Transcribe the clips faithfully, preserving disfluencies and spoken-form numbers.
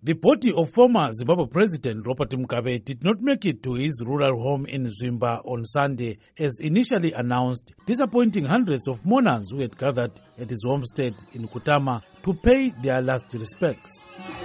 The body of former Zimbabwe President Robert Mugabe did not make it to his rural home in Zvimba on Sunday as initially announced, disappointing hundreds of mourners who had gathered at his homestead in Kutama to pay their last respects.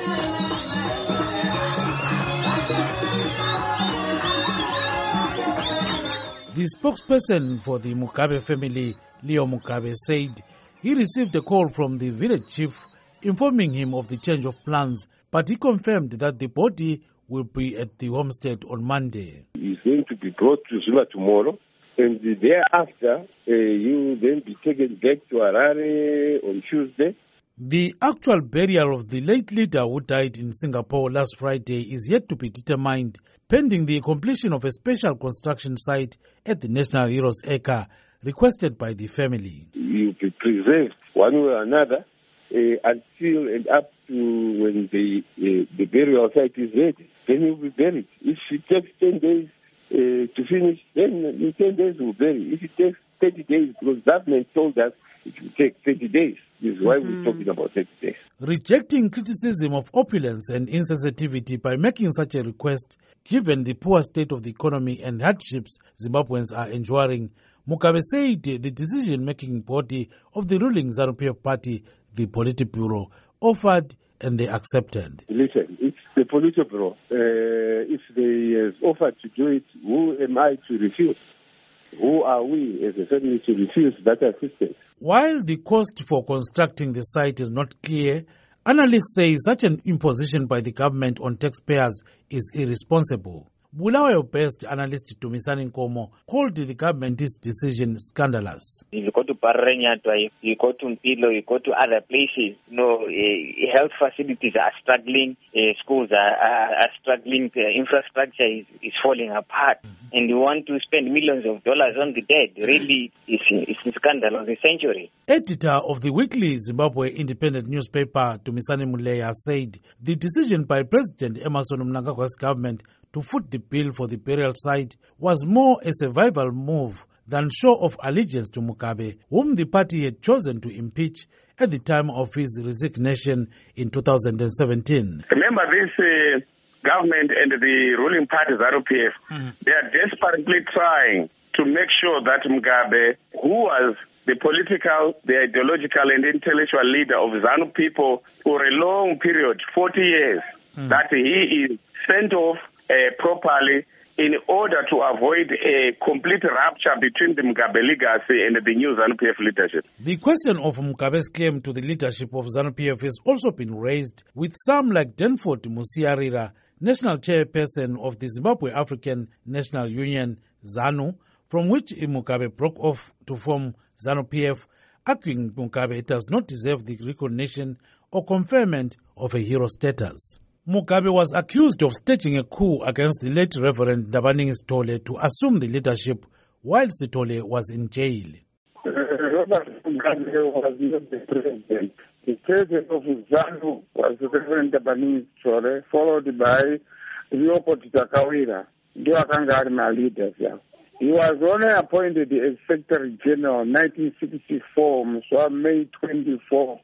The spokesperson for the Mugabe family, Leo Mugabe, said he received a call from the village chief informing him of the change of plans, but he confirmed that the body will be at the homestead on Monday. He's going to be brought to Zuma tomorrow, and thereafter uh, he will then be taken back to Harare on Tuesday. The actual burial of the late leader who died in Singapore last Friday is yet to be determined, pending the completion of a special construction site at the National Heroes Acre requested by the family. He will be preserved one way or another uh, until and up to when the, uh, the burial site is ready. Then he will be buried. If it takes ten days uh, to finish, then in ten days we will bury. If it takes thirty days, because government told us it will take thirty days. This is why mm-hmm. we're talking about thirty days. Rejecting criticism of opulence and insensitivity by making such a request, given the poor state of the economy and hardships Zimbabweans are enduring, Mugabe said the decision-making body of the ruling ZANU-P F party, the Politburo, offered and they accepted. Listen, it's the Politburo. Uh, if they uh, offered to do it, who am I to refuse? Who are we as a family to refuse that assistance? While the cost for constructing the site is not clear, analysts say such an imposition by the government on taxpayers is irresponsible. Bulawayo-based analyst Tumisani Nkomo called the government's decision scandalous. If you go to Pararenyatwa, you go to Mpilo, you go to other places, you know, uh, health facilities are struggling, uh, schools are, are, are struggling, uh, infrastructure is, is falling apart, mm-hmm. and you want to spend millions of dollars on the dead. Really, it's, it's a scandal of the century. Editor of the weekly Zimbabwe Independent newspaper, Tumisani Muleya, said the decision by President Emmerson Mnangagwa's government to foot the bill for the burial site was more a survival move than show of allegiance to Mugabe, whom the party had chosen to impeach at the time of his resignation in two thousand seventeen. Remember this uh, government and the ruling party, ZANU-P F, mm-hmm. they are desperately trying to make sure that Mugabe, who was the political, the ideological and intellectual leader of ZANU people for a long period, forty years, mm-hmm. that he is sent off Uh, properly in order to avoid a complete rupture between the Mugabe legacy and the new ZANU-P F leadership. The question of Mugabe's claim to the leadership of ZANU-P F has also been raised, with some like Danford Musiarira, national chairperson of the Zimbabwe African National Union, ZANU, from which Mugabe broke off to form ZANU-P F, arguing Mugabe does not deserve the recognition or conferment of a hero status. Mugabe was accused of staging a coup against the late Reverend Ndabaningi Sithole to assume the leadership while Sithole was in jail. Uh, Robert Mugabe was not the president. The president of ZANU was Reverend Ndabaningi Sithole, followed by Leopold Takawira. They are leaders. Yeah. He was only appointed as Secretary General in nineteen sixty-four, so May twenty-fourth,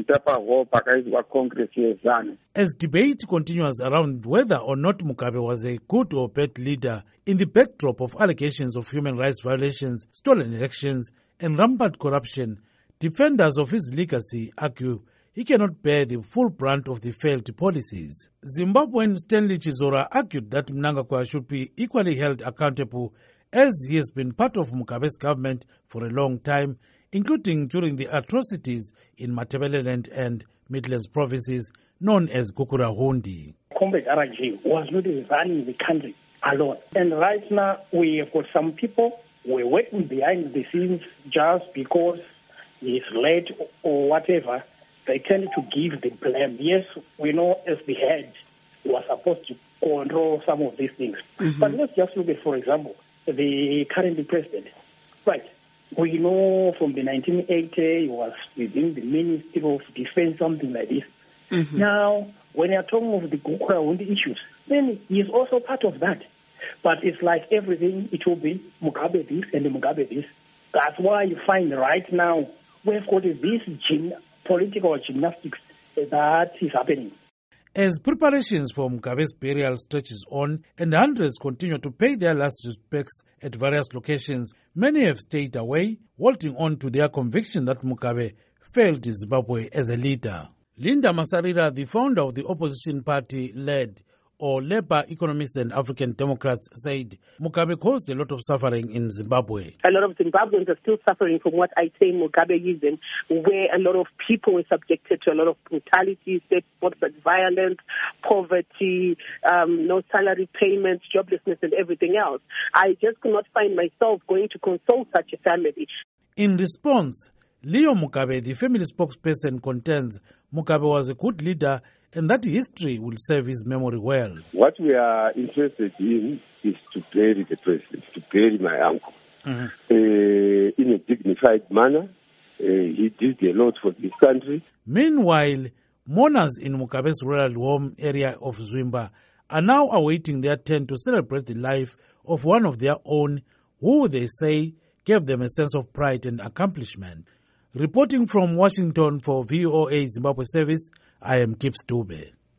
Congress here, ZANU. As debate continues around whether or not Mugabe was a good or bad leader in the backdrop of allegations of human rights violations, stolen elections, and rampant corruption, defenders of his legacy argue he cannot bear the full brunt of the failed policies. Zimbabwean Stanley Chizora argued that Mnangagwa should be equally held accountable, as he has been part of Mugabe's government for a long time, including during the atrocities in Matabeleland and Midlands provinces known as Gukurahundi. Comrade R G was not running the country alone. And right now we have got some people who are working behind the scenes just because he's late or whatever. They tend to give the blame. Yes, we know as the head was supposed to control some of these things. Mm-hmm. But let's just look at, for example, the current president. Right. We know from the nineteen eighty he was within the Ministry of Defense, something like this. Mm-hmm. Now, when you're talking of the Gukurahundi issues, then he's also part of that. But it's like everything, it will be Mugabe this and Mugabe this. That's why you find right now we've got this gym, political gymnastics that is happening. As preparations for Mugabe's burial stretches on and hundreds continue to pay their last respects at various locations, many have stayed away, holding on to their conviction that Mugabe failed Zimbabwe as a leader. Linda Masarira, the founder of the opposition party led or Labour Economists and African Democrats, said Mugabe caused a lot of suffering in Zimbabwe. A lot of Zimbabweans are still suffering from what I say Mugabeism, where a lot of people were subjected to a lot of brutality, sports violence, poverty, um, no salary payments, joblessness and everything else. I just could not find myself going to console such a family. In response, Leo Mugabe, the family spokesperson, contends Mugabe was a good leader and that history will serve his memory well. What we are interested in is to bury the president, to bury my uncle mm-hmm. uh, in a dignified manner. Uh, he did a lot for this country. Meanwhile, mourners in Mugabe's rural home area of Zwimba are now awaiting their turn to celebrate the life of one of their own who they say gave them a sense of pride and accomplishment. Reporting from Washington for V O A Zimbabwe Service, I am Gibbs Dube.